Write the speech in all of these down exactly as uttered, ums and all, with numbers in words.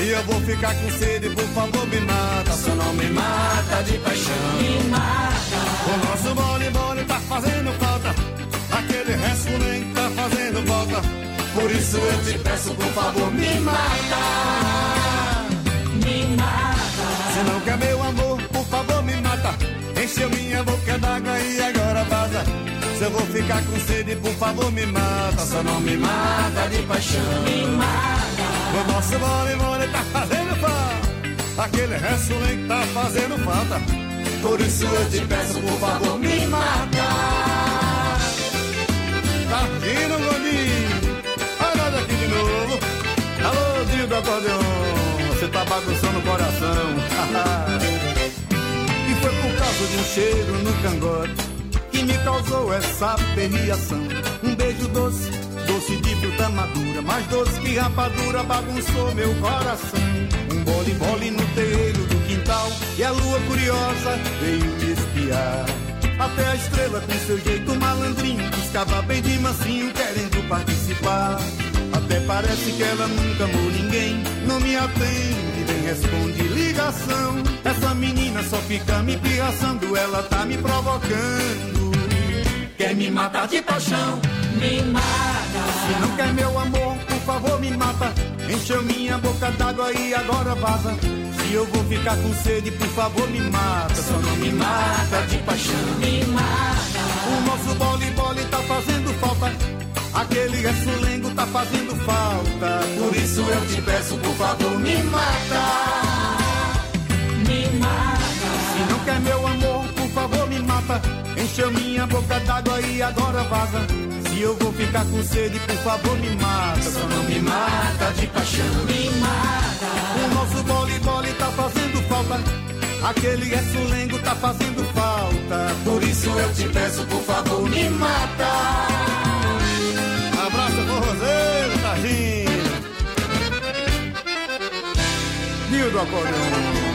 Se eu vou ficar com sede, por favor me mata. Só não me mata de paixão. Me mata. O nosso bole-bole tá fazendo falta. Aquele resto nem tá fazendo falta. Por isso eu te peço, por favor, me mata. Me mata. Se não quer meu amor, por favor, me mata. Encheu minha boca d'água e agora vaza. Se eu vou ficar com sede, por favor, me mata. Só não me mata de paixão. Me mata. O nosso bole-bole tá fazendo falta. Aquele resto nem tá fazendo falta. Por isso eu te peço, por favor, me mata. Tá aqui no Gondim. Olha nós aqui de novo. Alô, Dio do acordeão. Você tá bagunçando o coração. E foi por causa de um cheiro no cangote que me causou essa perreação. Um beijo doce, doce de fruta madura, mais doce que rapadura, bagunçou meu coração. Um bole-bole no terreiro do quintal e a lua curiosa veio me espiar. Até a estrela com seu jeito malandrinho piscava bem de mansinho querendo participar. Até parece que ela nunca amou ninguém, não me atende, nem responde ligação. Essa menina só fica me pirraçando, ela tá me provocando. Quer me matar de paixão? Me mata. Se não quer meu amor, por favor me mata. Encheu minha boca d'água e agora vaza. Se eu vou ficar com sede, por favor me mata. Só não me mata de paixão. Me mata. O nosso bole-bole tá fazendo falta. Aquele ressulengo tá fazendo falta. Por isso eu te peço, por favor, me mata. Me mata. Se não quer meu amor, por favor, me mata. Encheu minha boca d'água e agora vaza. Se eu vou ficar com sede, por favor, me mata. Só não me mata de paixão. Me mata. O nosso bole-bole tá fazendo falta. Aquele ressulengo tá fazendo falta. Por isso eu te peço, por favor, me mata. Abraço pro Roseiro, Targinho. Dio do acordeão.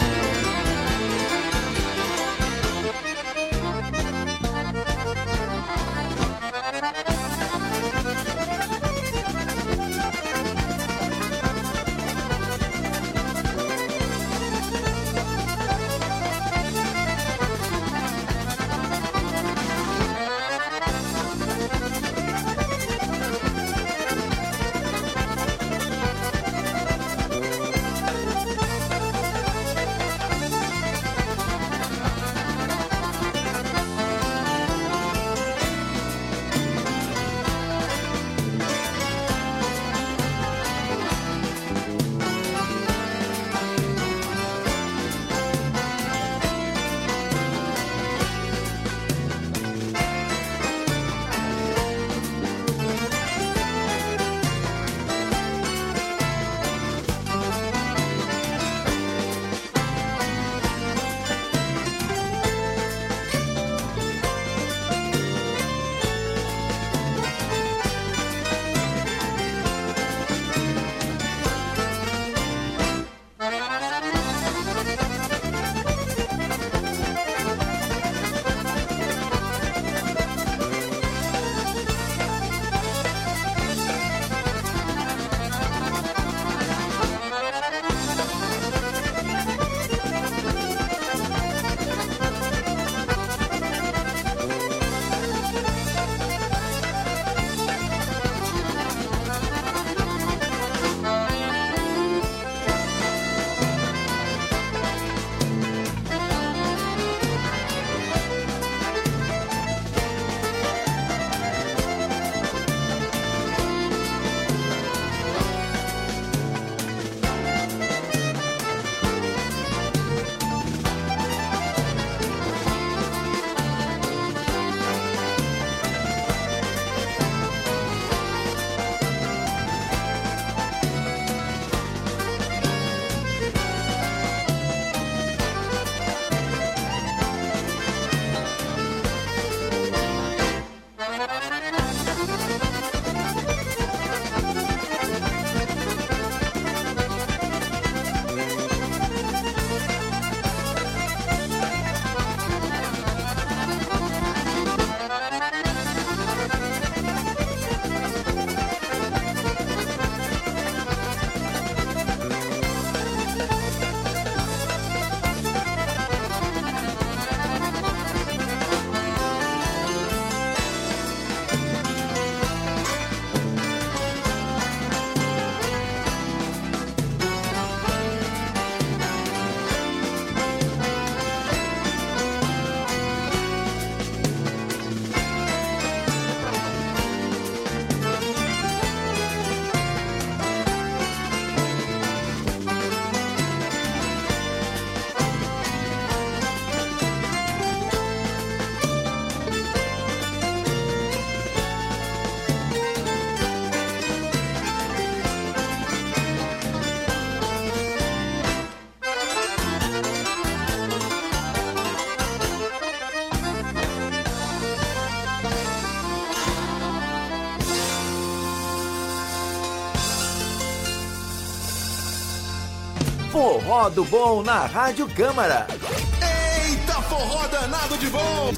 Forró do Bom na Rádio Câmara. Eita, forró danado de bom!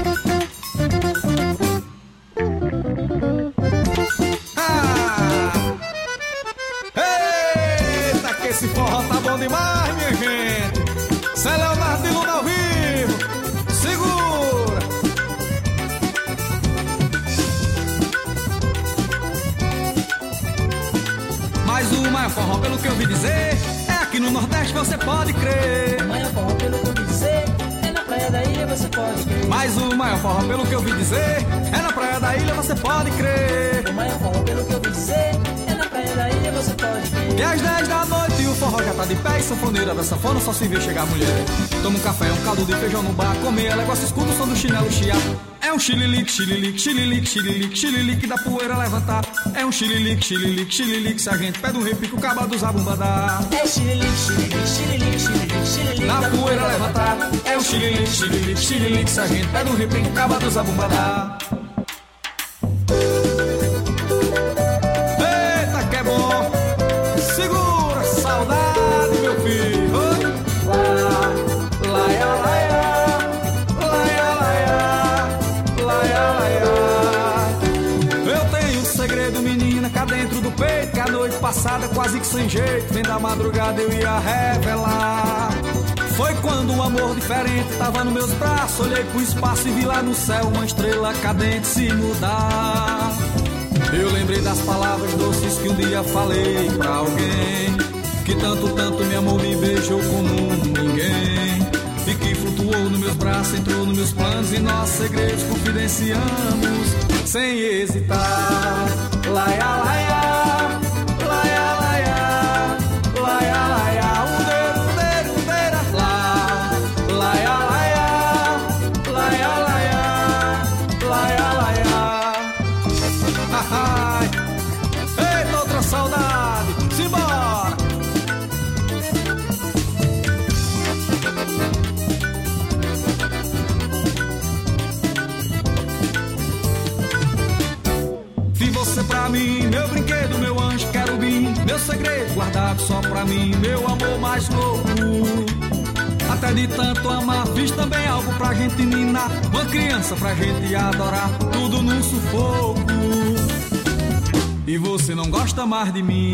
Ah! Eita, que esse forró tá bom demais, minha gente! Cê é Leonardo de Luna ao vivo! Segura! Mas o maior forró, pelo que eu ouvi dizer, é aqui no Nordeste, você pode crer. O maior forró, pelo que eu ouvi dizer, é na praia da ilha, você pode crer. Mas o maior forró, pelo que eu ouvi dizer, é na praia da ilha, você pode crer. O maior forró, pelo que eu ouvi dizer, é na praia da ilha, você pode crer. E às dez da noite o forró já tá de pé, e sanfoneira da sanfona só se vê chegar a mulher. Toma um café, um caldo de feijão no bar, comer ela, igual se escuta o som do chinelo chiar. É um xililique, xililique, xililique, xililique, xililique da poeira levantar. É um xililique, xililique, xililique, se a gente pede um repique, o caba dos abumba dá. É xililique, xililique, xililique, xililique, xililique da poeira levantar. É um xililique, xililique, xililique, se a gente pede um repique, o caba dos abumba dá. Eita que é bom! Segura, saudade, meu filho! Lá, laia, laia. Segredo, menina, cá dentro do peito, que a noite passada quase que sem jeito, vem da madrugada eu ia revelar. Foi quando um amor diferente tava nos meus braços, olhei pro espaço e vi lá no céu uma estrela cadente se mudar. Eu lembrei das palavras doces que um dia falei pra alguém, que tanto, tanto me amou, me beijou como ninguém, e que flutuou nos meus braços, entrou nos meus planos e nossos segredos confidenciamos sem hesitar. Laia, laia, laia, laia, laia, laia, udeira, udeira, udeira, lá. Laia, laia, laia, laia, laia, laia. Ai, eita, outra saudade, simbora. Você pra mim, meu brinquedo, meu anjo querubim, meu segredo guardado só pra mim, meu amor mais louco. Até de tanto amar, fiz também algo pra gente ninar, uma criança pra gente adorar, tudo num sufoco. E você não gosta mais de mim,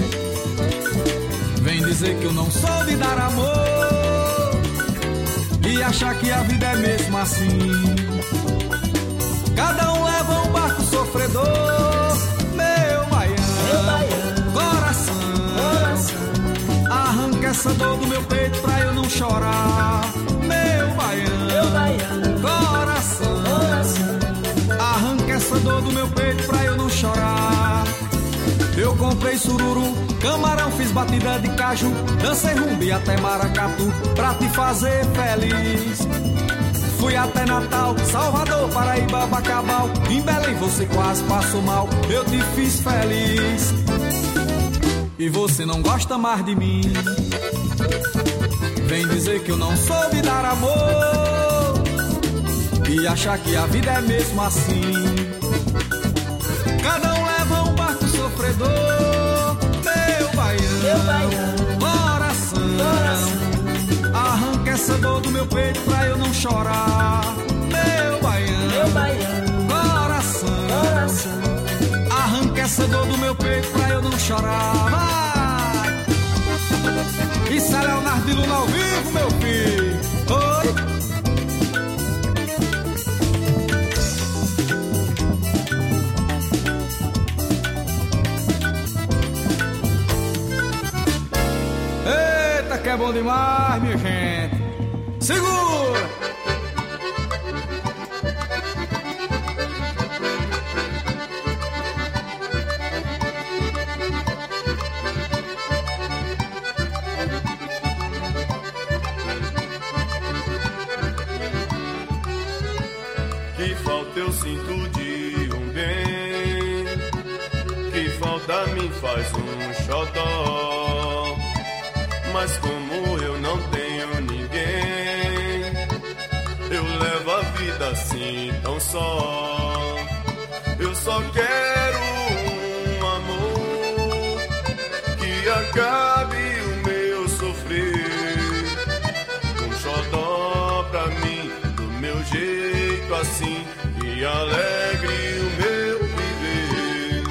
vem dizer que eu não soube dar amor, e achar que a vida é mesmo assim. Cada um leva um barco sofredor, meu baiano, meu baiano, coração, coração, arranca essa dor do meu peito pra eu não chorar. Meu baiano, meu baiano, coração, coração, arranca essa dor do meu peito pra eu não chorar. Eu comprei sururu, camarão, fiz batida de caju, dancei rumbi até maracatu pra te fazer feliz. Fui até Natal, Salvador, Paraíba, Bacabal, em Belém você quase passou mal, eu te fiz feliz. E você não gosta mais de mim, vem dizer que eu não soube dar amor, e achar que a vida é mesmo assim. Cada um leva um barco sofredor, meu baiano, meu baiano, coração, coração, arranca essa dor do meu peito pra eu não chorar. Meu baiano, meu baiano, coração, coração, arranca essa dor do meu peito pra eu não chorar. Vai! Isso é Leonardo de Luna ao vivo, meu filho. Oi! Eita, que é bom demais, minha gente. Segura! Que falta eu sinto de um bem, que falta me faz um xodó. Mas como eu não tenho ninguém, eu levo a vida assim tão só. Eu só quero um amor que acabe o meu sofrimento. jeito assim e alegre o meu viver.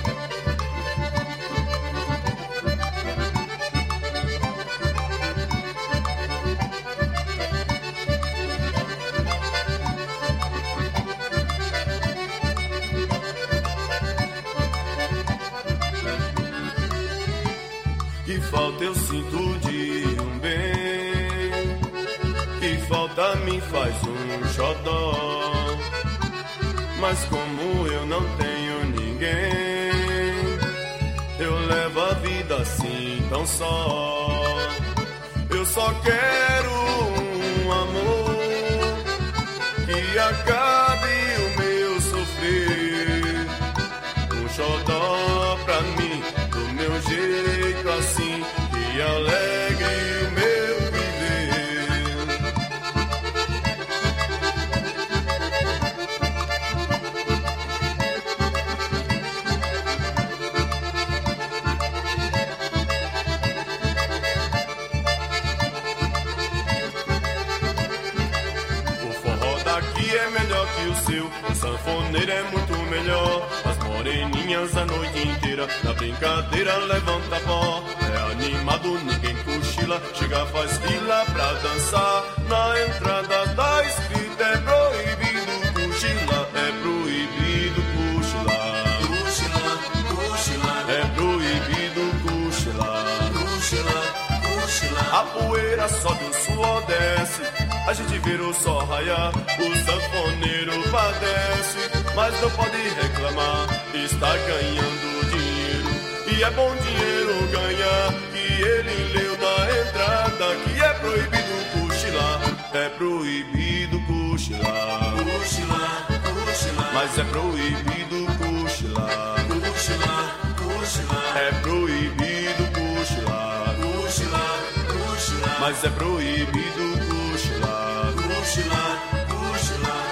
Que falta eu sinto de um bem, que falta me faz um xodó. Mas como eu não tenho ninguém, eu levo a vida assim tão só. Eu só quero um amor que acabe o meu sofrer. Um xodó pra mim, do meu jeito assim, que alegre o meu viver. O forró daqui é melhor que o seu, o sanfoneiro é muito melhor. As moreninhas a noite inteira, na brincadeira levanta pó. É animado, ninguém cochila, chega faz fila pra dançar. Na entrada da escrita é proibido cochilar, é proibido cochilar. Cochilar, cochilar, é proibido cochilar. Cochilar, cochilar. A poeira sobe, o suor desce, a gente vira o sol raiar, o sanfoneiro padece, mas não pode reclamar, está ganhando dinheiro, e é bom dinheiro ganhar, que ele leu na entrada, que é proibido cochilar, é proibido cochilar, cochilar, cochilar, mas é proibido cochilar, cochilar, cochilar, é proibido cochilar, cochilar, cochilar, mas é proibido cochilar, cochilar, cochilar.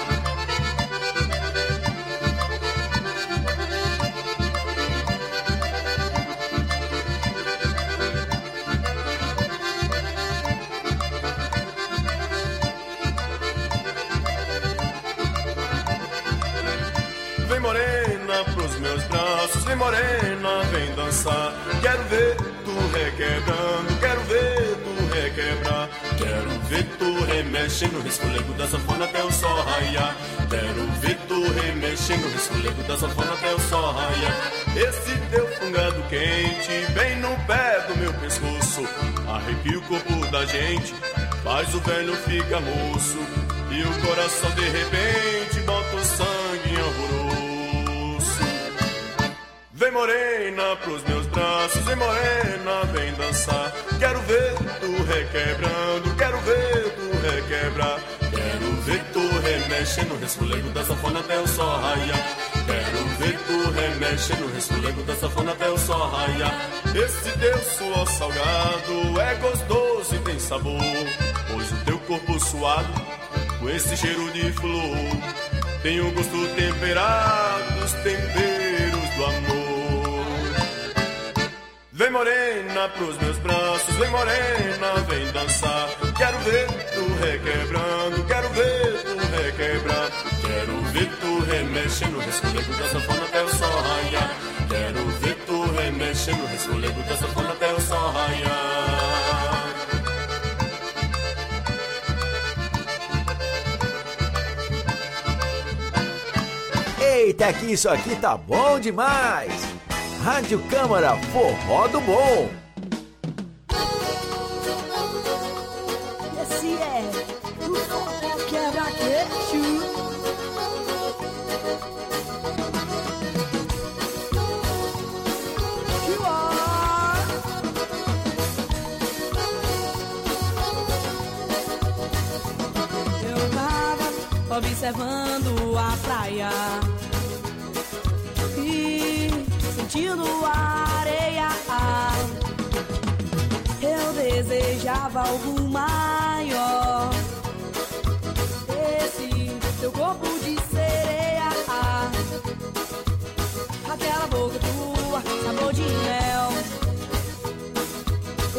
Vem morena pros meus braços, vem morena, vem dançar. Quero ver tu requebrando, quero ver tu requebrar. Quero ver tu remexendo, resfolego da sanfona até o sol raiar. Quero ver tu remexendo, resfolego da sanfona até o sol raiar. Esse teu fungado quente, bem no pé do meu pescoço, arrepia o corpo da gente, faz o velho ficar moço, e o coração de repente bota o sangue em alvoroço. Vem morena pros meus braços, vem morena, vem dançar. Quero ver tu requebrando, quero ver tu requebrar. Quero ver tu remexendo, resfolego da sanfona até o sol raiar. Quero ver tu remexendo, resfolego da sanfona até o sol raiar. Esse teu suor salgado é gostoso e tem sabor, pois o teu corpo suado, com esse cheiro de flor, tem o gosto temperado dos temperos do amor. Vem morena pros meus braços, vem morena, vem dançar. Quero ver tu requebrando, quero ver tu requebrar. Quero ver tu remexendo, resfolego da sanfona até o sol raiar. Quero ver tu remexendo, resfolego da sanfona até o sol raiar. Eita, que isso aqui tá bom demais! Rádio Câmara, forró do bom! Esse é o forró quebra-queixo. Eu tava observando a praia e sentindo a areia. Eu desejava algo maior. Esse teu corpo de sereia, aquela boca tua, sabor de mel.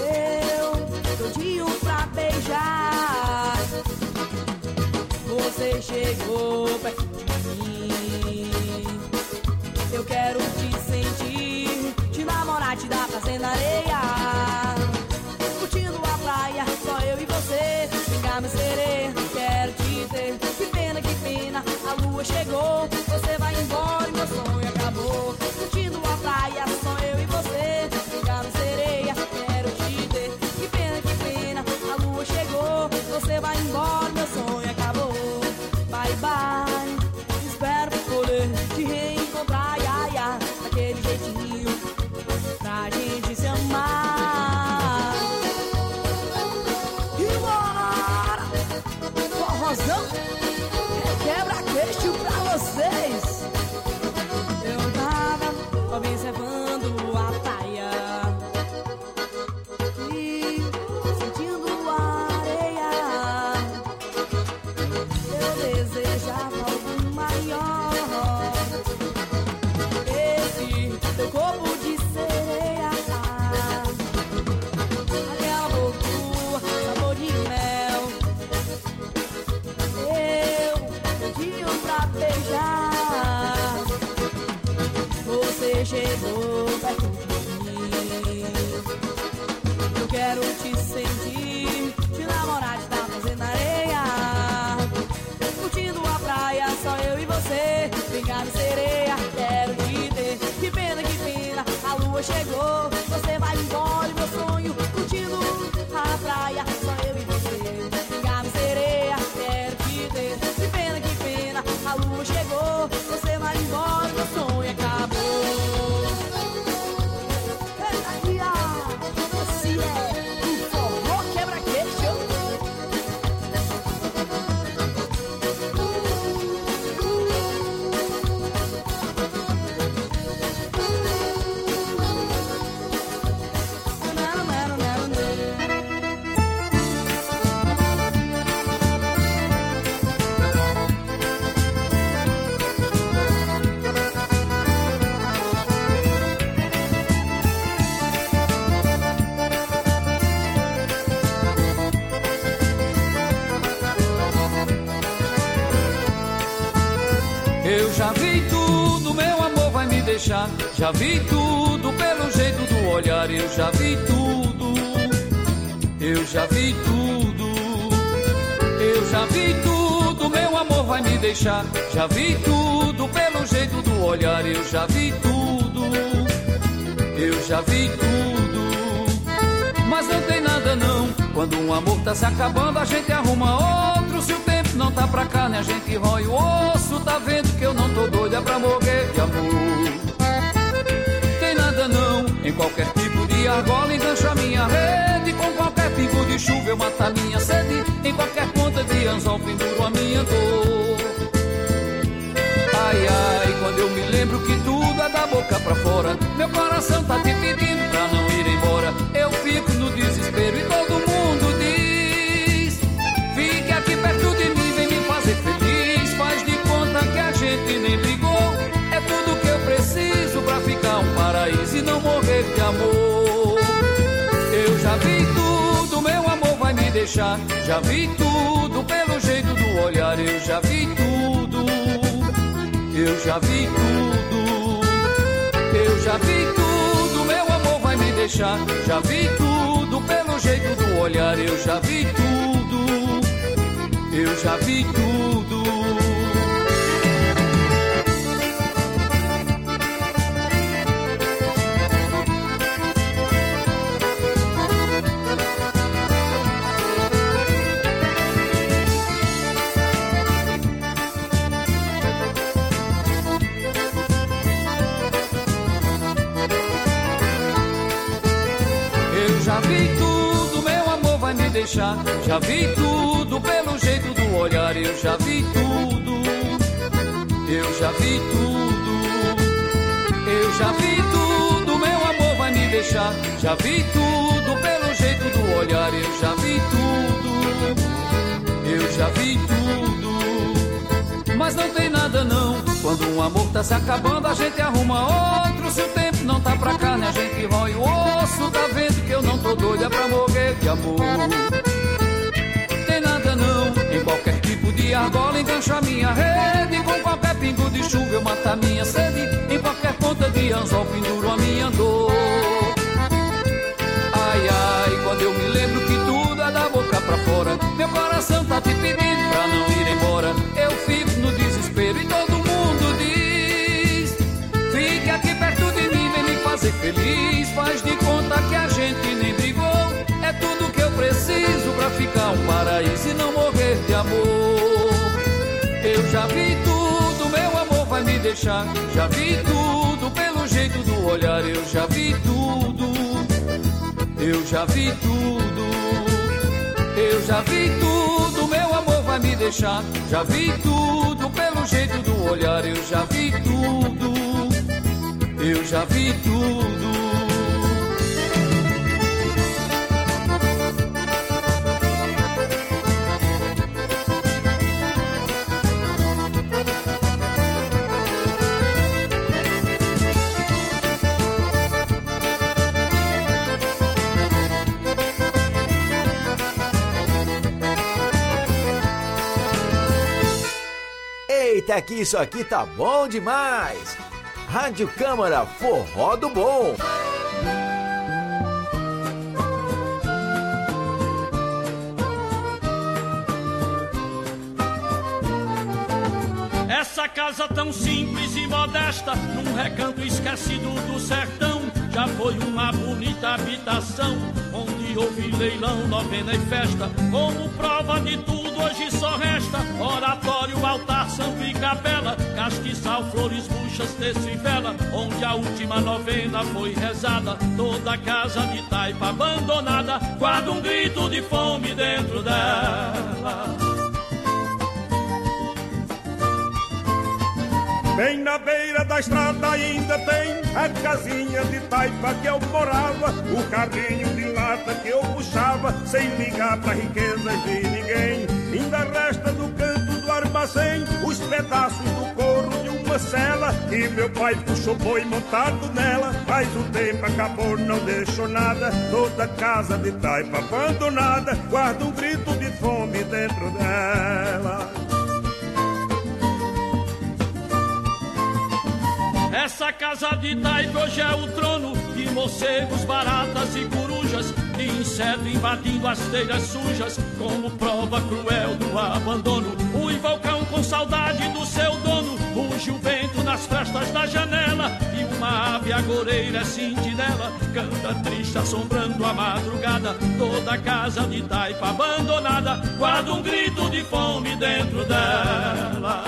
Eu todinho pra beijar. Você Você chegou perto de mim. Eu quero te sentir, te namorar, te dar prazer na areia. Curtindo a praia, só eu e você. Brincar, meu sereia, quero te ter. Que pena, que pena, a lua chegou. Você vai embora e meu sonho acabou. Curtindo a praia, só eu e você. Brincar, meu sereia, quero te ter. Que pena, que pena, a lua chegou. Você vai embora, meu sonho acabou. Bye, bye, espero poder te reencontrar, ai, ai, daquele jeitinho pra gente se amar. E bora! Forrozão, quebra-queixo pra vocês. Eu tava observando a praia e sentindo a areia. Eu desejava algo maior. Esse teu corpo de sereia, aquela boca, sabor de mel. Eu pedi pra beijar. Você chegou perto de mim. Eu quero te sentir, te namorar, te dar prazer na areia. Curtindo a praia, só eu e você. Brincar de sereia, quero te ter. Que pena, que pena, a lua chegou. Você vai embora e meu sonho. Curtindo a praia, só eu e você. Brincar de sereia, quero te ter. Que pena, que pena, a lua chegou. Você vai embora e meu sonho acabou. Eita, dia, esse é o forró quebra-queixo. Não, não, não, não. Eu já vi tudo, meu amor vai me deixar. Já vi tudo pelo jeito do olhar. Eu já vi tudo, eu já vi tudo. Eu já vi tudo, meu amor vai me deixar. Já vi tudo pelo jeito do olhar. Eu já vi tudo, eu já vi tudo. Mas não tem nada não. Quando um amor tá se acabando, a gente arruma outro. Se o tempo não tá pra carne, a gente rói o osso. Tá vendo que eu não tô doida pra morrer de amor. Tem nada não. Em qualquer tipo de argola engancha minha rede. Com qualquer pingo de chuva eu mato a minha sede. Em qualquer ponta de anzol penduro a minha dor. Ai, ai, quando eu me lembro que tudo é da boca pra fora. Meu coração tá te pedindo pra não ir embora. Eu fico no desespero e todo mundo diz: fique aqui perto de mim, vem me fazer feliz. Faz de conta que a gente nem brigou. É tudo que eu preciso pra ficar um paraíso e não morrer de amor. Eu já vi tudo, meu amor vai me deixar. Já vi tudo pelo jeito do olhar. Eu já vi tudo, eu já vi tudo. Eu já vi tudo, meu amor vai me deixar. Já vi tudo pelo jeito do olhar. Eu já vi tudo, eu já vi tudo. Já vi tudo, meu amor vai me deixar. Já vi tudo pelo jeito do olhar. Eu já vi tudo, eu já vi tudo. Eu já vi tudo, meu amor vai me deixar. Já vi tudo pelo jeito do olhar. Eu já vi tudo, eu já vi tudo. Mas não tem nada não. Quando um amor tá se acabando, a gente arruma outro. Se o tempo não tá pra carne, a gente rói o osso. Tá vendo que eu não tô doida pra morrer de amor. Tem nada não. Em qualquer tipo de ar bola, engancho a minha rede. Com qualquer pingo de chuva eu mato a minha sede. Em qualquer ponta de anzol penduro a minha dor. Ai, ai, quando eu me lembro que tudo é da boca pra fora, meu coração tá te pedindo pra não ir embora. Eu fico no desespero e todo mundo diz: fique aqui perto de mim, vem me fazer feliz. Faz de conta que a gente nem brigou. É tudo que eu preciso pra ficar um paraíso e não morrer de amor. Eu já vi tudo, meu amor vai me deixar. Já vi tudo pelo jeito do olhar. Eu já vi tudo, eu já vi tudo. Eu já vi tudo, meu amor vai me deixar. Já vi tudo pelo jeito do olhar. Eu já vi tudo, eu já vi tudo. Eita, que isso aqui tá bom demais! Rádio Câmara Forró do Bom. Essa casa tão simples e modesta, num recanto esquecido do sertão, já foi uma bonita habitação, onde houve leilão, novena e festa. Como prova de tudo, hoje só resta oratório, altar, santo e capela, castiçal, flores, buchas, terço e vela, onde a última novena foi rezada. Toda casa de taipa abandonada guarda um grito de fome dentro dela. Bem na beira da estrada ainda tem a casinha de taipa que eu morava, o carrinho de lata que eu puxava, sem ligar pra riquezas de ninguém. Ainda resta do canto do armazém os pedaços do couro de uma cela que meu pai puxou boi montado nela, mas o tempo acabou, não deixou nada. Toda casa de taipa abandonada guarda um grito de fome dentro dela. Essa casa de taipa hoje é o trono de morcegos, baratas e corujas, de inseto invadindo as telhas sujas, como prova cruel do abandono. O vulcão com saudade do seu dono, ruge o vento nas frestas da janela, e uma ave agoreira sentinela canta triste assombrando a madrugada. Toda casa de taipa abandonada guarda um grito de fome dentro dela.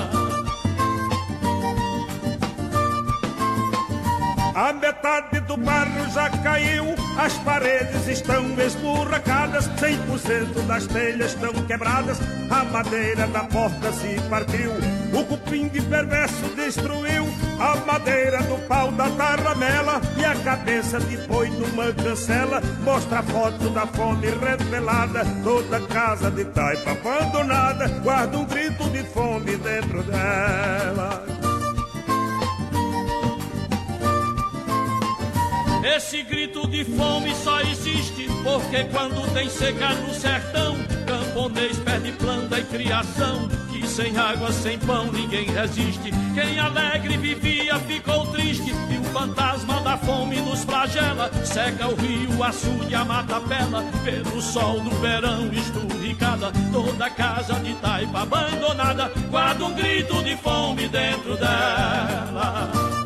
A metade do barro já caiu, as paredes estão esburracadas, cem por cento das telhas estão quebradas, a madeira da porta se partiu, o cupim de perverso destruiu a madeira do pau da taramela, e a cabeça de boi numa cancela mostra a foto da fome revelada. Toda casa de taipa abandonada guarda um grito de fome dentro dela. Esse grito de fome só existe porque quando tem seca no sertão, camponês perde planta e criação, que sem água, sem pão ninguém resiste. Quem alegre vivia ficou triste, e o fantasma da fome nos flagela. Seca o rio, o açude, a mata bela, pelo sol do verão esturricada. Toda casa de taipa abandonada guarda um grito de fome dentro dela.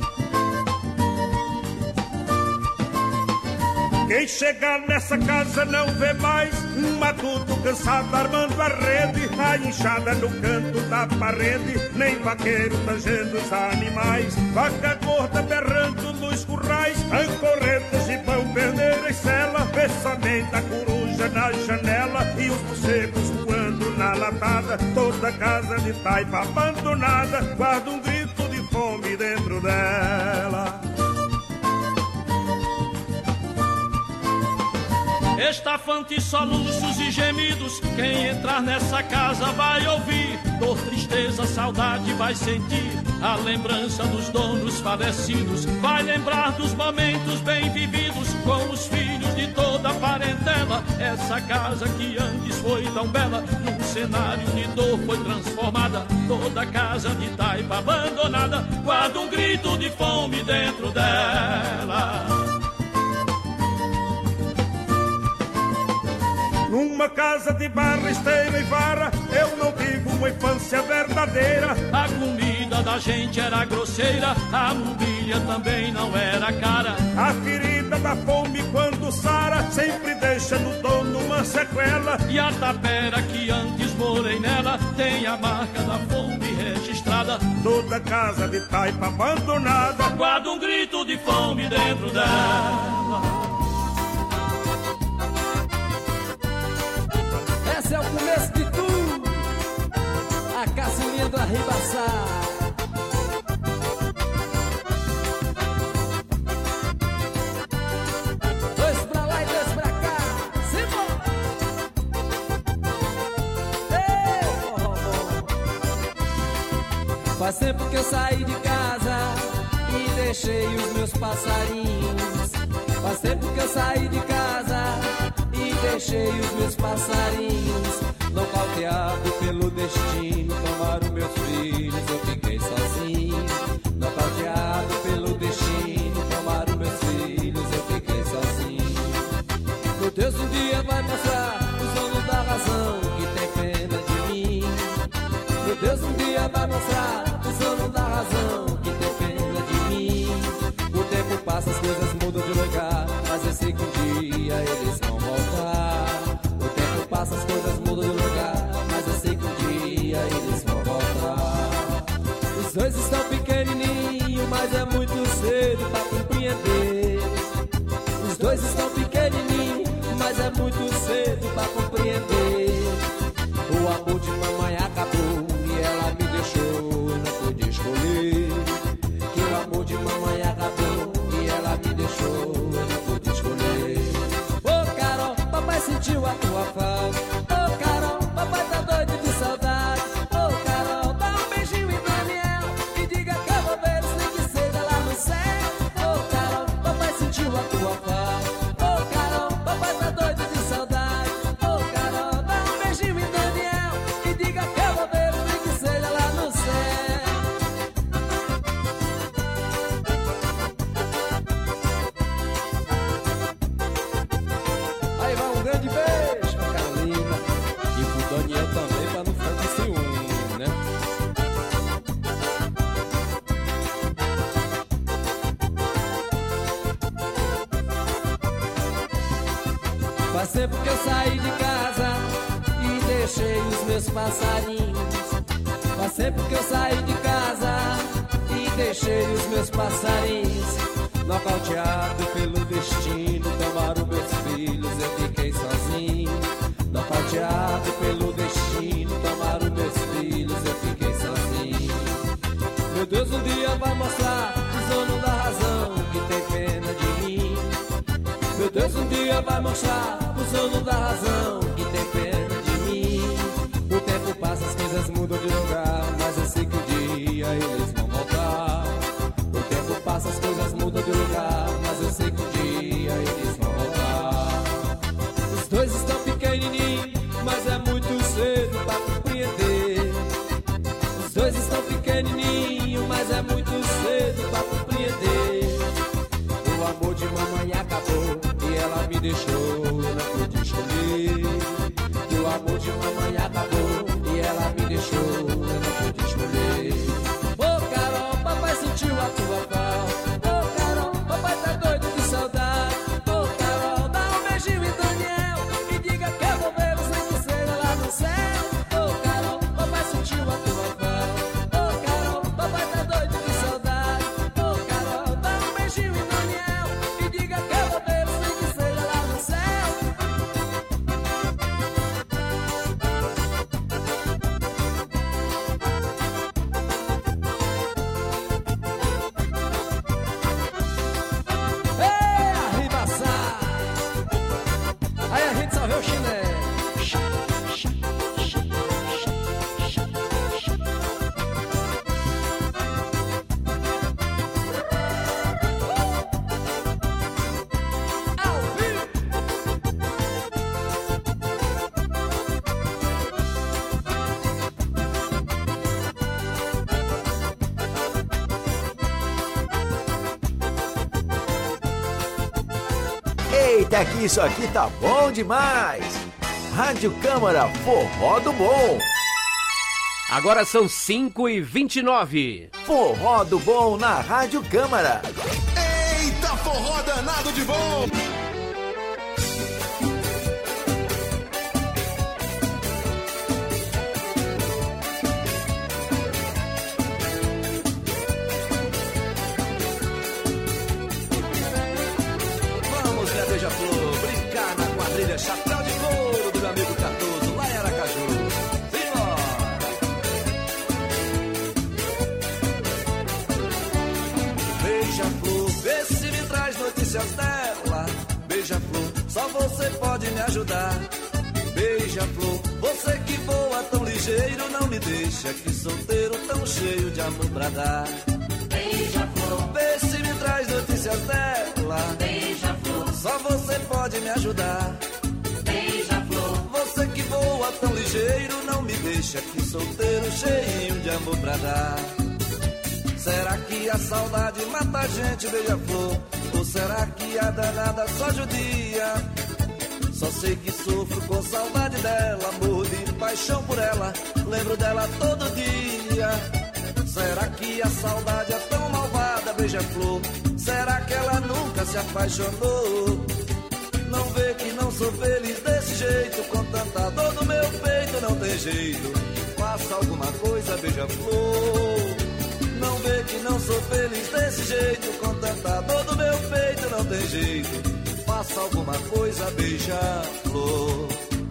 Quem chegar nessa casa não vê mais um matuto cansado armando a rede, a enxada no canto da parede, nem vaqueiro tangendo os animais, vaca gorda berrando nos currais, ancorretas e vão perder as celas, vê somente a coruja na janela e os morcegos voando na latada. Toda casa de taipa abandonada guarda um grito de fome dentro dela. Estafante, soluços e gemidos, quem entrar nessa casa vai ouvir. Dor, tristeza, saudade vai sentir, a lembrança dos donos falecidos. Vai lembrar dos momentos bem vividos, com os filhos de de toda a parentela. Essa casa que antes foi tão bela, num cenário de dor foi transformada. Toda a casa de taipa abandonada guarda um grito de fome dentro dela. Numa casa de barra, esteira e vara, eu não tive uma infância verdadeira. A comida da gente era grosseira, a mobília também não era cara. A ferida da fome quando sara sempre deixa no dono uma sequela. E a tapera que antes morei nela tem a marca da fome registrada. Toda casa de taipa abandonada guarda um grito de fome dentro dela. Esse é o começo de tudo, a caçulinha do Arribaçá. Dois pra lá e dois pra cá, simbora! Ei, forró bom. Faz tempo que eu saí de casa e deixei os meus passarinhos. Faz tempo que eu saí de casa e deixei os meus passarinhos. Nocauteado pelo destino, tomaram meus filhos, eu fiquei sozinho. Nocauteado pelo destino, tomaram meus filhos, eu fiquei sozinho. Meu Deus um dia vai mostrar os donos da razão que tem pena de mim. Meu Deus um dia vai mostrar os donos da razão que tem pena de mim. O tempo passa, as coisas mudam de lugar, mas eu sei que um dia eles vão voltar. O tempo passa, as coisas mudam de lugar, mas eu sei que um dia eles vão voltar. Os dois estão pequenininhos, mas é muito cedo pra compreender. Os dois estão pequenininhos, mas é muito cedo pra compreender. O amor de mamãe acabou e ela me deixou, não pude escolher. Que o amor de mamãe acabou e ela me deixou, não pude escolher. Ô Carol, papai sentiu a tua falta. Ô Carol, papai tá doido de saudade. Ô Carol, dá um beijinho em Daniel e diga que eu vou ver os nem que seja lá no céu. Ô Carol, papai sentiu a tua falta. Ô Carol, papai tá doido de saudade. Ô Carol, dá um beijinho em Daniel e diga que eu vou ver os nem que seja lá no céu. Aí vai um grande beijo pra Carolina e pro Daniel também, pra não ficar com ciúme, né? Faz tempo que eu saí de casa e deixei os meus passarinhos. Faz tempo que eu saí de casa e deixei os meus passarinhos. Nocauteado pelo destino, tomaram meus filhos, eu fiquei sozinho. Nocauteado pelo destino, tomaram meus filhos, eu fiquei sozinho. Meu Deus um dia vai mostrar os donos da razão que tem pena de mim. Meu Deus um dia vai mostrar os donos da razão que tem pena de mim. O tempo passa, as coisas mudam de lugar, mas eu sei que um dia eles vão voltar. O tempo passa, as coisas mudam de lugar, mas eu sei que um dia eles vão voltar. Os dois estão pequenininhos, mas é muito cedo pra compreender. Os dois estão pequenininhos, mas é muito cedo pra compreender. O amor de mamãe acabou e ela me deixou, não pude escolher. Que o amor de mamãe acabou e ela me deixou, eu não pude escolher. Ô Carol, papai sentiu a tua falta. Ô Carol, papai tá doido de saudade. Ô Carol, dá um beijinho em Daniel e diga que eu vou ver os nem que seja lá no céu. Ô Carol, papai sentiu a tua falta. Ô Carol, papai tá doido de saudade. Ô Carol, dá um beijinho em Daniel e diga que eu vou ver os nem que seja lá no céu. Eita, aqui isso aqui tá bom demais. Rádio Câmara Forró do Bom. Agora são cinco e vinte e nove. Forró do Bom na Rádio Câmara. Eita, forró danado de bom. Vamos, minha beija-flor, brincar na quadrilha Chapéu de Couro do meu amigo Cardoso, lá em Aracaju. Beija-flor, vê se me traz notícias dela. Beija-flor, só você pode me ajudar. Beija-flor, você que voa tão ligeiro, não me deixa aqui solteiro, tão cheio de amor pra dar. Beija-flor, vê se me traz notícias dela. Beija-flor, só você pode me ajudar. Beija-flor, você que voa tão ligeiro, não me deixa aqui solteiro, cheio de amor pra dar. Será que a saudade mata a gente, beija-flor? Ou será que a danada só judia? Só sei que sofro com saudade dela, morro de paixão por ela, lembro dela todo dia. Será que a saudade é tão malvada, beija-flor? Será que ela nunca se apaixonou? Não vê que não sou feliz desse jeito, com tanta dor no meu peito não tem jeito. Faça alguma coisa, beija-flor. Não vê que não sou feliz desse jeito, com tanta dor no meu peito não tem jeito. Faça alguma coisa, beija-flor.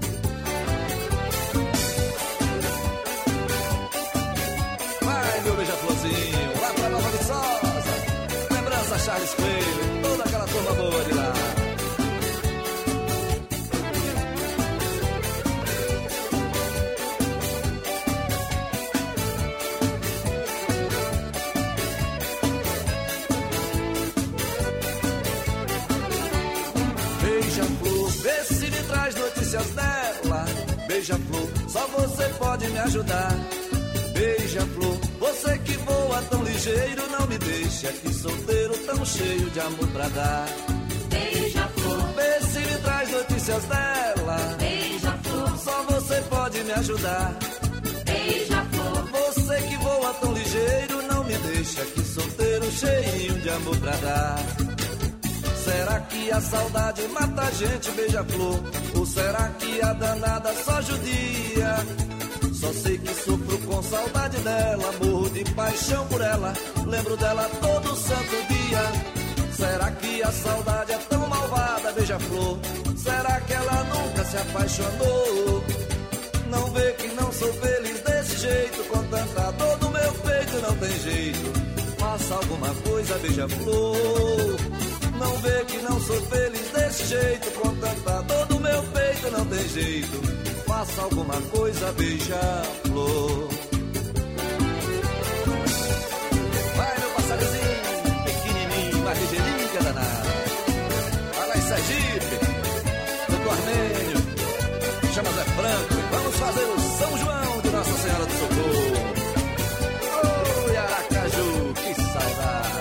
Vai, meu beija-florzinho, lá pra Nova Viçosa. Lembrança Charles Coelho, toda aquela turma boa de lá. Beija-flor, vê se me traz notícias dela. Beija-flor, só você pode me ajudar. Beija-flor, você que voa tão ligeiro, não me deixa aqui solteiro, tão cheio de amor pra dar. Beija-flor, vê se me traz notícias dela. Beija-flor, só você pode me ajudar. Beija-flor, você que voa tão ligeiro, não me deixa aqui solteiro, cheio de amor pra dar. Será que a saudade mata a gente, beija-flor? Ou será que a danada só judia? Só sei que sofro com saudade dela, morro de paixão por ela, lembro dela todo santo dia. Será que a saudade é tão malvada, beija-flor? Será que ela nunca se apaixonou? Não vê que não sou feliz desse jeito, com tanta dor no meu peito não tem jeito. Faça alguma coisa, beija-flor. Não vê que não sou feliz desse jeito, com tanta dor no meu peito não tem jeito. Faça alguma coisa, beija-flor. Vai, meu passarinho, pequenininho, mais ligeirinho que é danado. Vai lá em Sergipe, doutor Armênio, chama Zé Franco, e vamos fazer o São João de Nossa Senhora do Socorro. Oi, Aracaju, que saudade.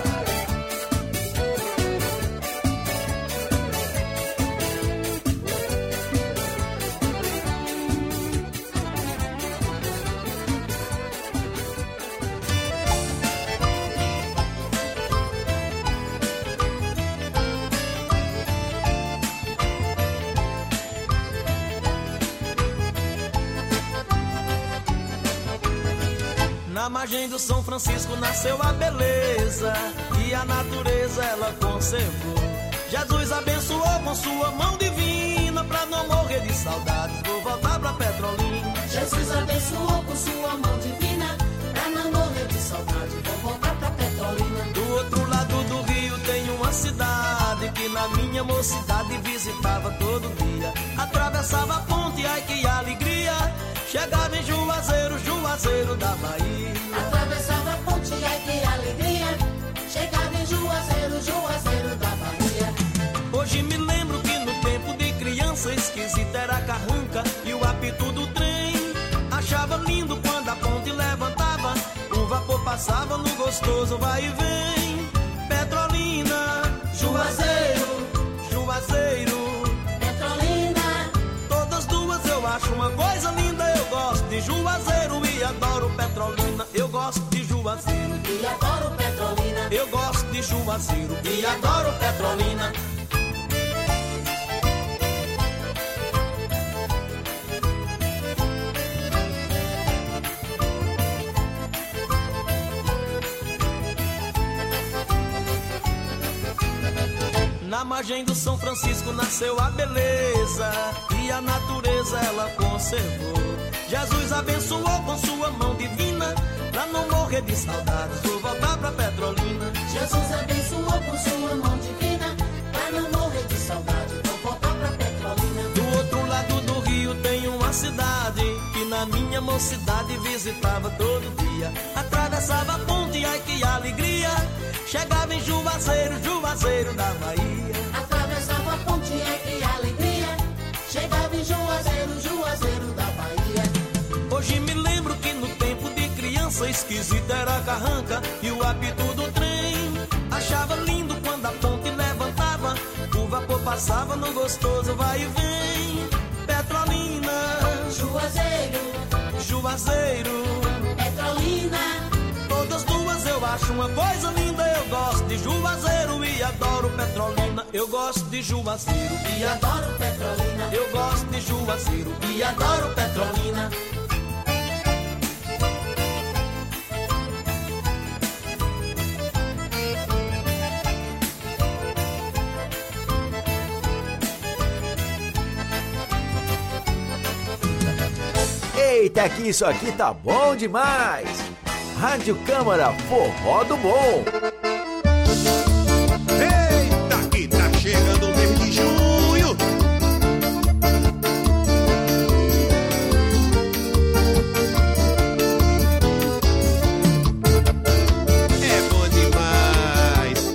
Na margem do São Francisco nasceu a beleza e a natureza ela conservou. Jesus abençoou com sua mão divina, pra não morrer de saudades vou voltar pra Petrolina. Jesus abençoou com sua mão divina, pra não morrer de saudades vou voltar pra Petrolina. Do outro lado do rio tem uma cidade que na minha mocidade visitava todo dia. Atravessava a ponte, ai que alegria, chegava em Juazeiro, Juazeiro da Bahia. Atravessava a ponte, ai que alegria, chegava em Juazeiro, Juazeiro da Bahia. Hoje me lembro que no tempo de criança esquisita era a carranca e o apito do trem. Achava lindo quando a ponte levantava, o vapor passava no gostoso vai e vem. Petrolina, Juazeiro, Juazeiro, Juazeiro e adoro Petrolina. Eu gosto de Juazeiro e adoro Petrolina. Na margem do São Francisco nasceu a beleza e a natureza ela conservou. Jesus abençoou com sua mão divina, pra não morrer de saudades, vou voltar pra Petrolina. Jesus abençoou com sua mão divina, pra não morrer de saudade, vou voltar pra Petrolina. Do outro lado do rio tem uma cidade que na minha mocidade visitava todo dia. Atravessava a ponte, ai que alegria, chegava em Juazeiro, Juazeiro da Bahia. Atravessava a ponte, ai que alegria, chegava em Juazeiro, Juazeiro da Bahia. Hoje me lembro que no tempo de criança esquisita era a carranca e o apito do trem. Achava lindo quando a ponte levantava, o vapor passava no gostoso vai e vem. Petrolina, Juazeiro, Juazeiro, Petrolina, todas duas eu acho uma coisa linda. Eu gosto de Juazeiro e adoro Petrolina. Eu gosto de Juazeiro e adoro Petrolina. Eu gosto de Juazeiro e adoro Petrolina. Eita, que isso aqui tá bom demais! Rádio Câmara Forró do Bom. Eita, que tá chegando o mês de junho. É bom demais.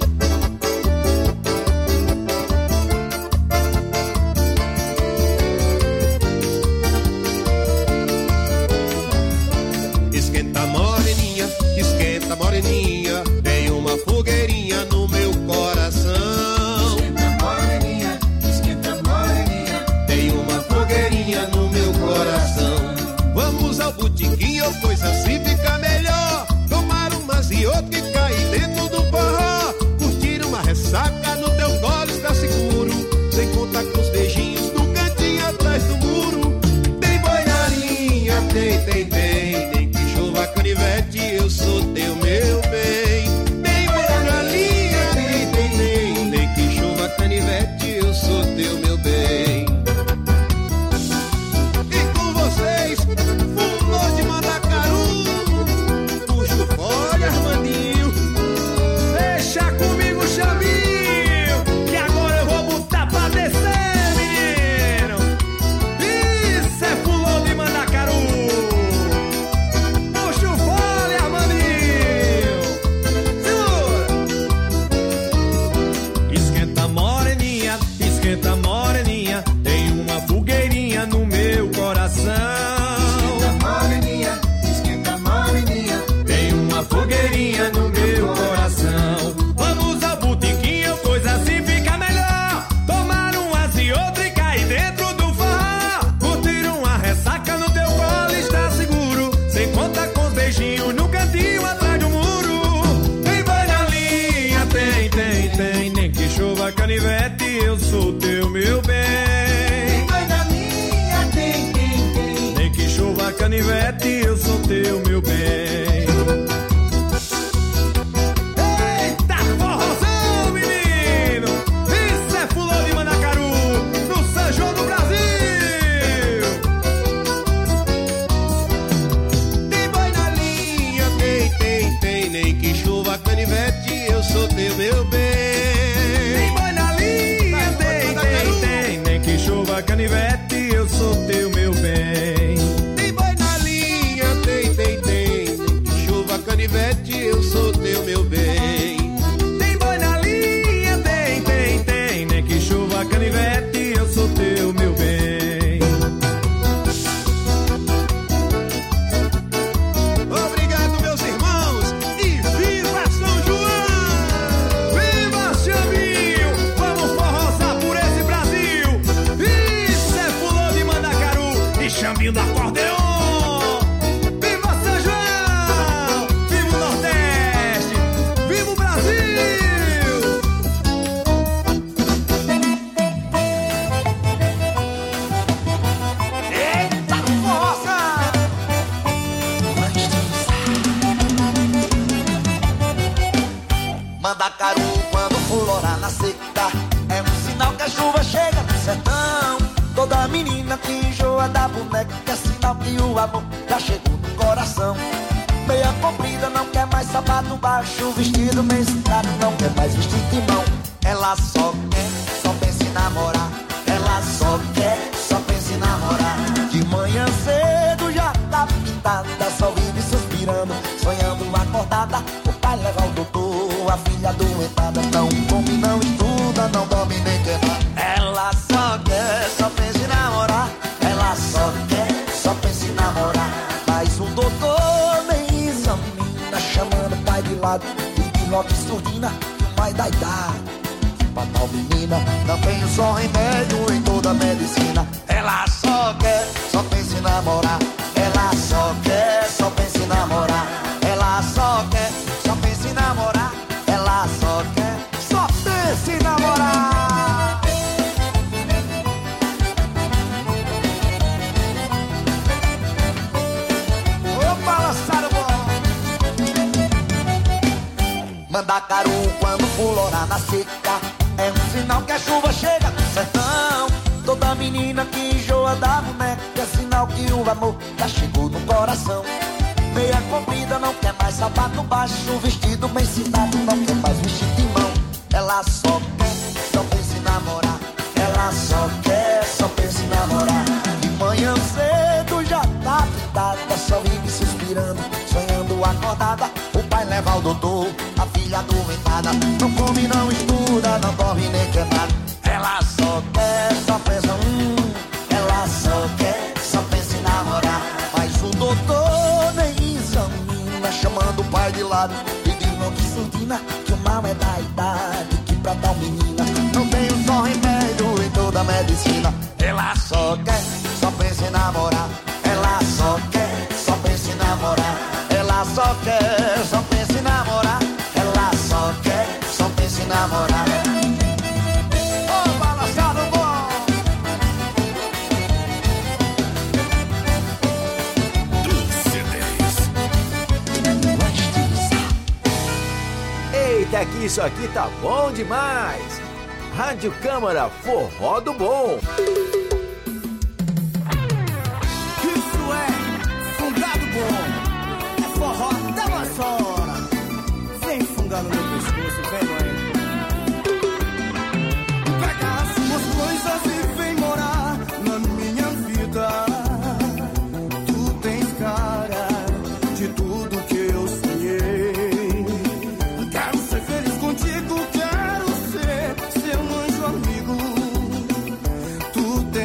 Esquenta moreninha, esquenta moreninha, tem uma fogueirinha no meu coração. Esquenta moreninha, esquenta moreninha, tem uma fogueirinha no meu coração. Vamos ao botiquinho, pois assim fica melhor. Tomar umas e outras e cair dentro do forró. Curtir uma ressaca no teu colo, está seguro. Sem contar com os beijinhos no cantinho atrás do muro. Tem boi na linha, tem, tem, tem. Nem que chova canivete, eu sou teu, meu bem. Tem boi na linha, tem, tem, tem. Nem que chova canivete, eu sou teu, meu bem. E com vocês, Fulô de Mandacaru, puxa o fole, Armandinho. Deixa comigo, Xambinho, que agora eu vou botar pra descer, menino. Isso é Fulô de Mandacaru. Puxa o fole, Armandinho. Segura. Esquenta moreninha, esquenta moreninha, tem uma fogueirinha no meu coração. esquenta moreninha, esquenta moreninha, Tem uma fogueirinha no meu coração. Vamos ao botiquinho, pois assim fica melhor. Tomar umas e outra e cair dentro do forró. Curtir uma ressaca no teu colo, está seguro. Sem conta com os beijinhos no cantinho atrás do muro. Tem boi na linha, tem, tem, tem. Nem que chova canivete, eu sou teu, meu bem. vai na linha, tem, tem, tem. Nem que chova canivete, eu sou teu, meu bem. Eita, forrozão, menino! Isso é Fulô de Mandacaru, no São João do Brasil! Tem boi na linha, tem, tem, tem. Nem que chova canivete, eu sou teu, meu bem. Tem boi na linha, tem, tem, tem. Nem que chova canivete, eu sou teu, meu bem. Tem boi na linha, tem, tem, tem. Nem que chova canivete, eu sou teu, meu bem. Tem boi na linha, tem, tem, tem. Nem que chova canivete, eu sou teu, meu bem. Obrigado, meus irmãos, e viva São João! Viva Xambinho! Vamos forrosar por esse Brasil! Isso é Fulô de Mandacaru e Xambinho do acordeon! Viva São João! Viva o Nordeste! boneca, é sinal que o amor já chegou no coração. Meia comprida, não quer mais sapato baixo, vestido mesclado, não quer mais vestir de mão. Ela só quer, só pensa em namorar. Ela só quer, só pensa em namorar. De manhã cedo já tá pintada, só vive suspirando, sonhando acordada. O pai leva o doutor, a filha doentada. Não come, não estuda, não dorme nem quer nada. Ela só quer, só pensa em namorar. Ela só quer, só pensa em namorar. Mas o doutor nem examina, chamando o pai de lado e de lote surdina. Pai da idade, pra tal menina não tem um só remédio em toda a medicina. Ela só quer, só pensa em namorar. Ela só quer, só pensa em namorar. Ela só quer, só pensa em namorar. Ela só quer, só pensa em namorar. Opa, lançaram o manda caru quando florar na seca, é um sinal que a chuva chega do sertão. Toda menina que enjoa da boneca, é sinal que o amor já chegou no coração. Meia comprida, não quer mais sapato baixo, vestido bem citado, não quer mais vestir de mão. Ela só quer, só pensa em namorar. Ela só quer, só pensa em namorar. De manhã cedo já tá pintada, só vive suspirando, sonhando acordada. O pai leva ao doutor, a filha doentada. Não come, não estuda, não dorme nem quer nada. Ela só quer, só pensa, hum. Ela só quer, só pensa em namorar. Mas o doutor nem examina, chamando o pai de lado e de novo surdina, que o mal é da idade, que pra tal menina não tem um só remédio em toda a medicina. Ela só quer, só pensa em namorar. Ela só quer, só pensa em namorar. Ela só quer, só pensa em namorar. Ela só quer, só pensa em namorar. Ô, balançado bom! Eita, que isso aqui tá bom demais! Rádio Câmara Forró do Bom. Isso é fungado bom, é forró da vassoura. Vem fungar no meu pescoço, vem mãe. Pega as suas coisas e vem morar na minha vida. Tu tens cara de tudo que eu sonhei. Quero ser feliz contigo, quero ser seu anjo amigo. Tu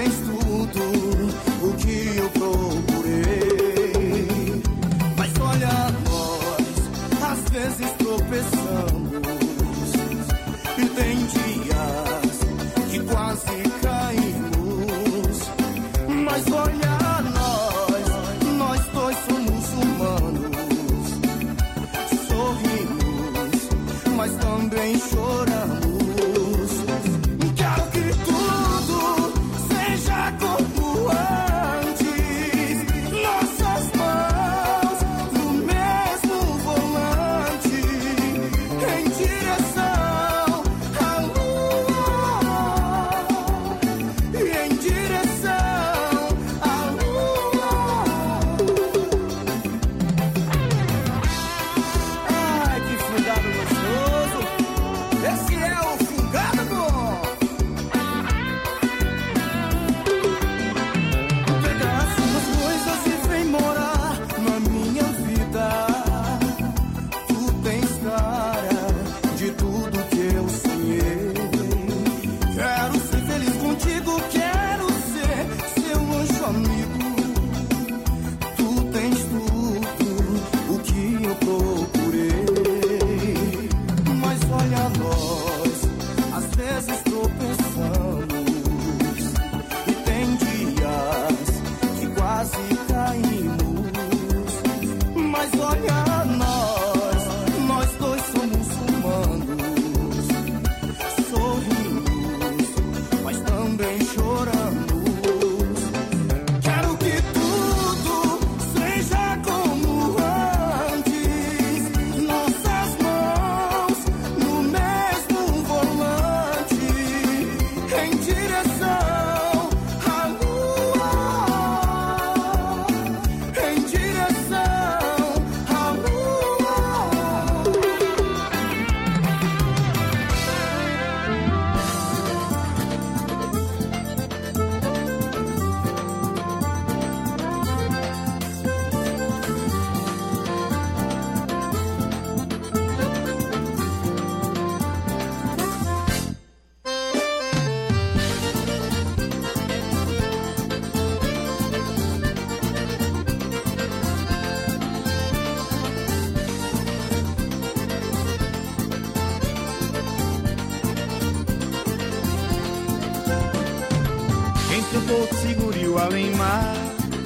Porto Seguro e o além-mar.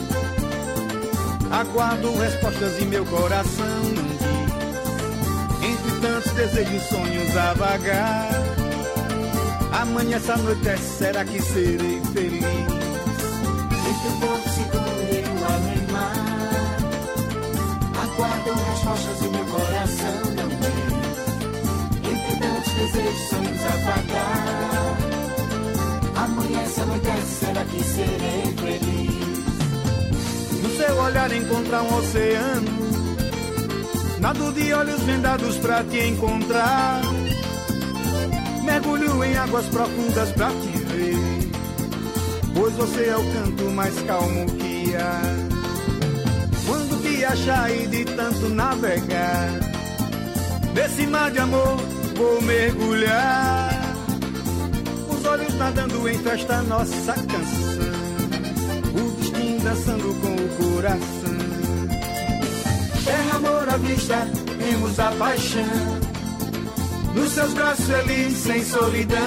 Aguardo respostas e meu coração não diz. Entre tantos desejos, sonhos a vagar. Amanhece, anoitece, será que serei feliz? Entre o Porto Seguro e o além-mar. Aguardo respostas e meu coração não diz. Entre tantos desejos, sonhos a vagar. Amanhece, anoitece, será que serei feliz? No seu olhar encontrar um oceano. Nado de olhos vendados pra te encontrar. Mergulho em águas profundas pra te ver, pois você é o canto mais calmo que há. Quando te achar e de tanto navegar, nesse mar de amor vou mergulhar. Os olhos nadando em festa, nossa canção, o destino dançando com o coração. Terra, amor à vista, temos a paixão. Nos seus braços felizes, sem solidão.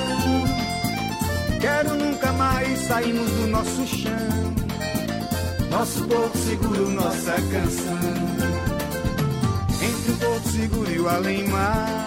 Quero nunca mais sairmos do nosso chão. Nosso Porto Seguro, nossa canção. Entre o Porto Seguro e o além-mar.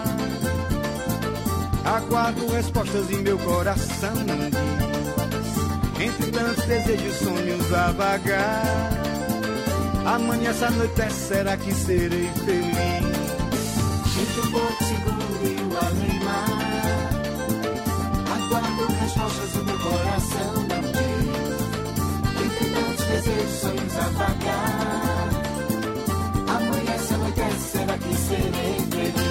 Aguardo respostas e meu coração não diz. Entre tantos desejos, sonhos a vagar. Amanhece, anoitece, será que serei feliz? Entre o Porto Seguro e o além-mar. Aguardo respostas e meu coração não diz. Entre tantos desejos, sonhos a vagar. Amanhece, anoitece, será que serei feliz?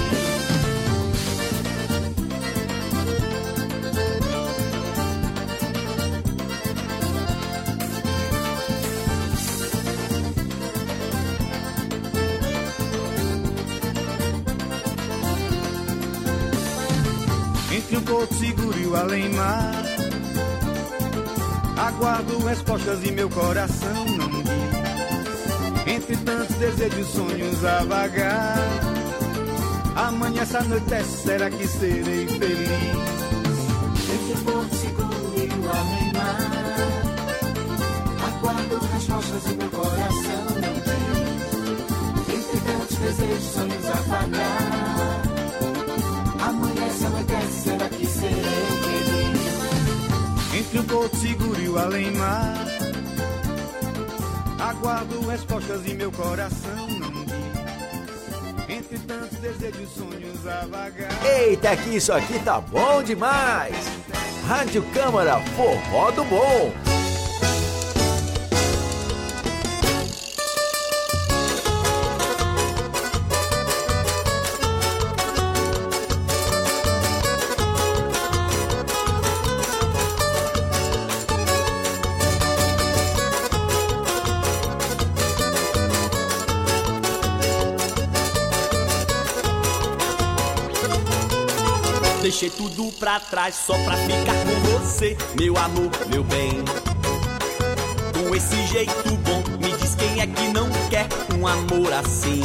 Entre o Porto Seguro e o além-mar. Aguardo respostas e meu coração não diz. Entre tantos desejos, sonhos a vagar. Amanhece, anoitece, será que serei feliz? Entre o Porto Seguro e o além-mar. Aguardo respostas e meu coração não diz. Entre tantos desejos, sonhos a vagar. Amanhece, anoitece, será que serei feliz? Entre o Porto Seguro e o além-mar. Aguardo respostas e meu coração não diz. Entre tantos desejos, sonhos a vagar. Eita, que isso aqui tá bom demais! Rádio Câmara Forró do Bom. Deixei tudo pra trás só pra ficar com você, meu amor, meu bem. Com esse jeito bom, me diz quem é que não quer um amor assim.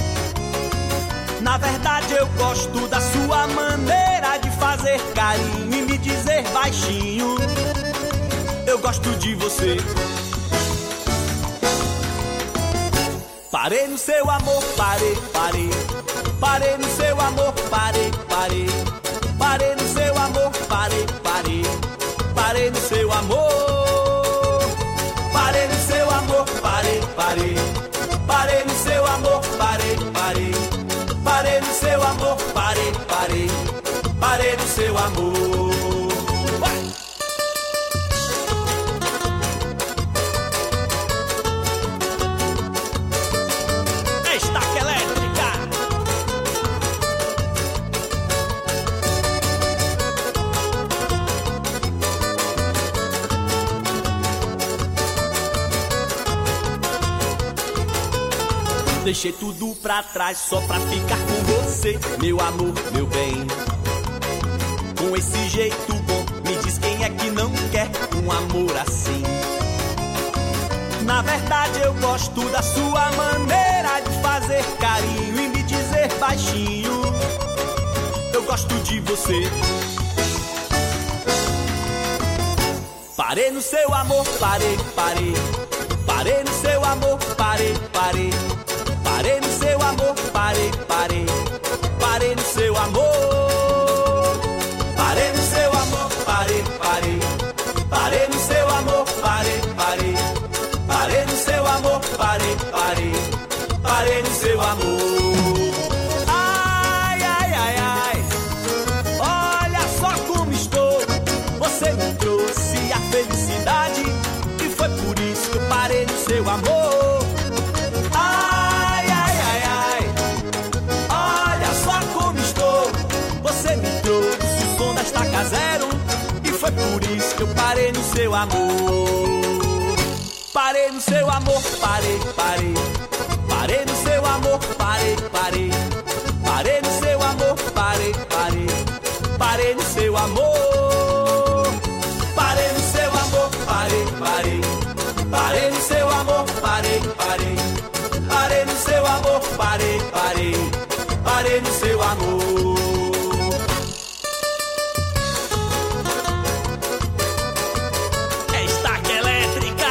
Na verdade eu gosto da sua maneira de fazer carinho e me dizer baixinho: eu gosto de você. Parei no seu amor, parei, parei. Parei no seu amor, parei, parei. Parei no seu amor, parei, parei. Parei no seu amor. Parei no seu amor, parei, parei. Parei no seu amor, parei, parei. Parei no seu amor, parei, parei. Parei no seu amor. Vai! Estaca elétrica. Deixei tudo pra trás só pra ficar com você, meu amor, meu bem. Com esse jeito bom, me diz quem é que não quer um amor assim. Na verdade eu gosto da sua maneira de fazer carinho e me dizer baixinho: eu gosto de você. Parei no seu amor, parei, parei. Parei no seu amor, parei, parei. Parei no seu amor, parei, parei. Parei no seu amor. Parei no seu amor, parei, parei. Parei no seu amor, parei, parei. Parei no seu amor, parei, parei. Parei no seu amor. Ai, ai, ai, ai. Olha só como estou. Você me trouxe a felicidade e foi por isso que eu parei no seu amor. Ai, ai, ai, ai. Olha só como estou. Você me trouxe o som da estaca zero e foi por isso que eu parei no seu amor. Parei no seu amor, parei, parei. Parei no seu amor, parei, parei. Parei no seu amor, parei, parei. Parei no seu amor. Parei no seu amor, parei, parei. Parei no seu amor, parei, parei. Parei no seu amor, parei, parei. Parei no seu amor. É estaca elétrica.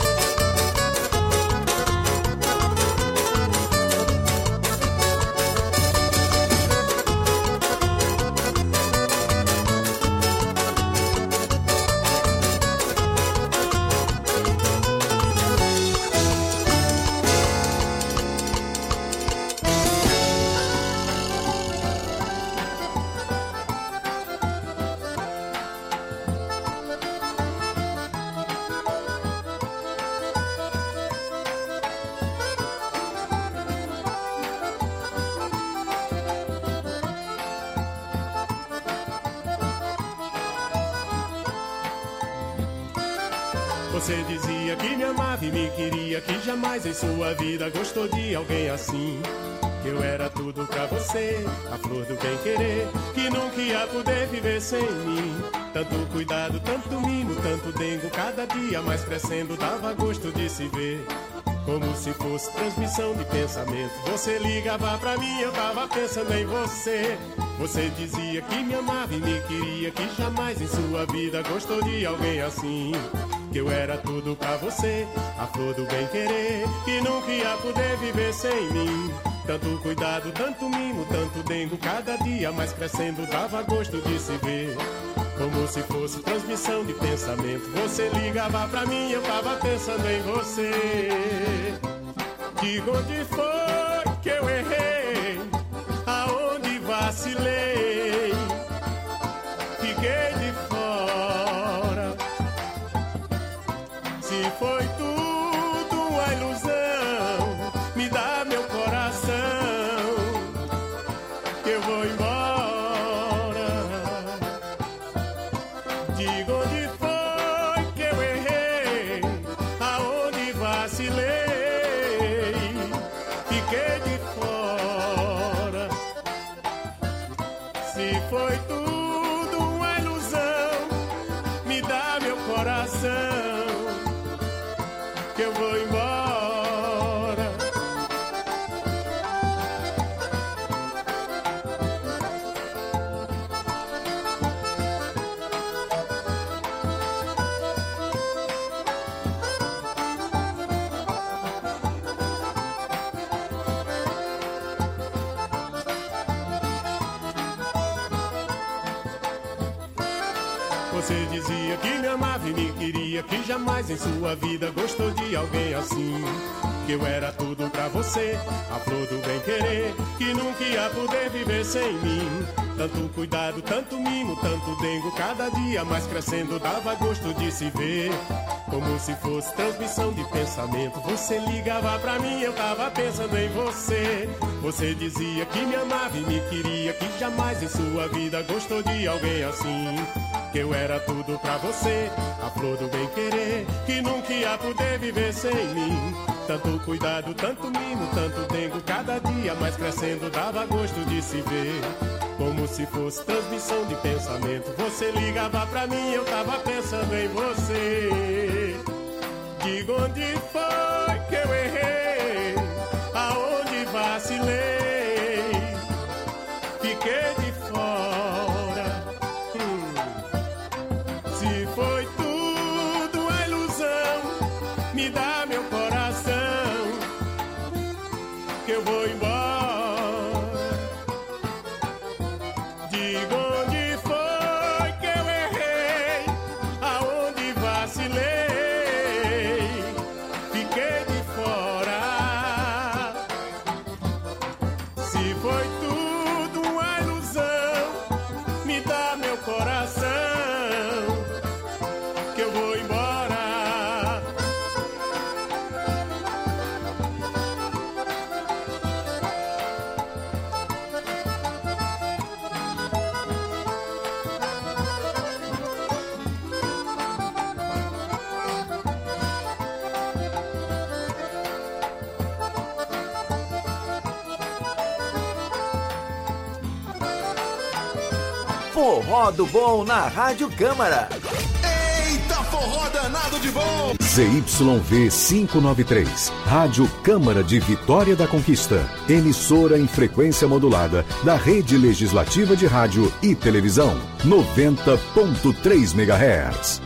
Você dizia que me amava e me queria, que jamais em sua vida gostou de alguém assim. Que eu era tudo pra você, a flor do bem-querer, que nunca ia poder viver sem mim. Tanto cuidado, tanto mimo, tanto dengo, cada dia mais crescendo dava gosto de se ver. Como se fosse transmissão de pensamento, você ligava pra mim, eu tava pensando em você. Você dizia que me amava e me queria, que jamais em sua vida gostou de alguém assim. Que eu era tudo pra você, a flor do bem-querer, que nunca ia poder viver sem mim. Tanto cuidado, tanto mimo, tanto dengo, cada dia mais crescendo dava gosto de se ver. Como se fosse transmissão de pensamento, você ligava pra mim, eu tava pensando em você. Diga onde foi que eu errei, aonde vacilei, fiquei de fora. Se foi tudo uma ilusão, me dá meu coração, que eu vou embora. Diga onde foi que eu errei, aonde vacilei, fiquei de fora. Se foi tudo uma ilusão, me dá meu coração, que eu vou embora. Você dizia que me amava e me queria, que jamais em sua vida gostou de alguém assim. Que eu era tudo pra você, a flor do bem-querer, que nunca ia poder viver sem mim. Tanto cuidado, tanto mimo, tanto dengo, cada dia mais crescendo dava gosto de se ver. Como se fosse transmissão de pensamento, você ligava pra mim, eu tava pensando em você. Você dizia que me amava e me queria, que jamais em sua vida gostou de alguém assim. Que eu era tudo pra você, a flor do bem-querer, que nunca ia poder viver sem mim. Tanto cuidado, tanto mimo, tanto dengo, cada dia mais crescendo dava gosto de se ver. Como se fosse transmissão de pensamento, você ligava pra mim, eu tava pensando em você. Diga onde foi que eu errei, aonde vacilei, fiquei de fora. Hum. Se foi tudo me dá meu coração, que eu vou embora. Diga onde foi que eu errei, aonde vacilei, fiquei de fora. Se foi tudo uma ilusão, me dá meu coração, que eu vou embora. Forró do Bom na Rádio Câmara. Eita, forró danado de bom! Z Y V quinhentos e noventa e três, Rádio Câmara de Vitória da Conquista, emissora em frequência modulada da Rede Legislativa de Rádio e Televisão, noventa ponto três megahertz.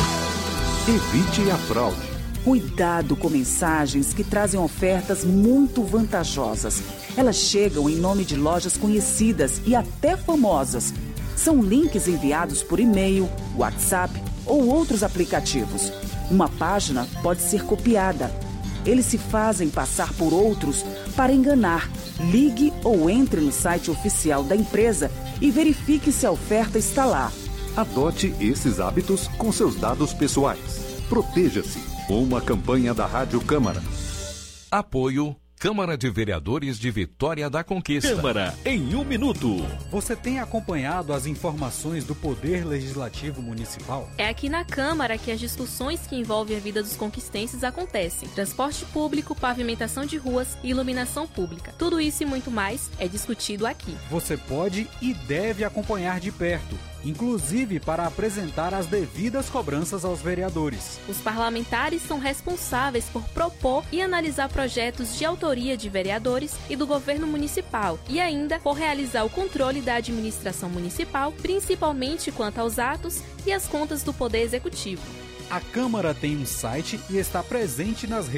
Evite a fraude. Cuidado com mensagens que trazem ofertas muito vantajosas. Elas chegam em nome de lojas conhecidas e até famosas. São links enviados por e-mail, WhatsApp ou outros aplicativos. Uma página pode ser copiada. Eles se fazem passar por outros para enganar. Ligue ou entre no site oficial da empresa e verifique se a oferta está lá. Adote esses hábitos com seus dados pessoais. Proteja-se. Uma campanha da Rádio Câmara. Apoio Câmara de Vereadores de Vitória da Conquista. Câmara em um minuto. Você tem acompanhado as informações do Poder Legislativo Municipal? É aqui na Câmara que as discussões que envolvem a vida dos conquistenses acontecem. Transporte público, pavimentação de ruas e iluminação pública. Tudo isso e muito mais é discutido aqui. Você pode e deve acompanhar de perto, inclusive para apresentar as devidas cobranças aos vereadores. Os parlamentares são responsáveis por propor e analisar projetos de autoria de vereadores e do governo municipal e ainda por realizar o controle da administração municipal, principalmente quanto aos atos e às contas do Poder Executivo. A Câmara tem um site e está presente nas redes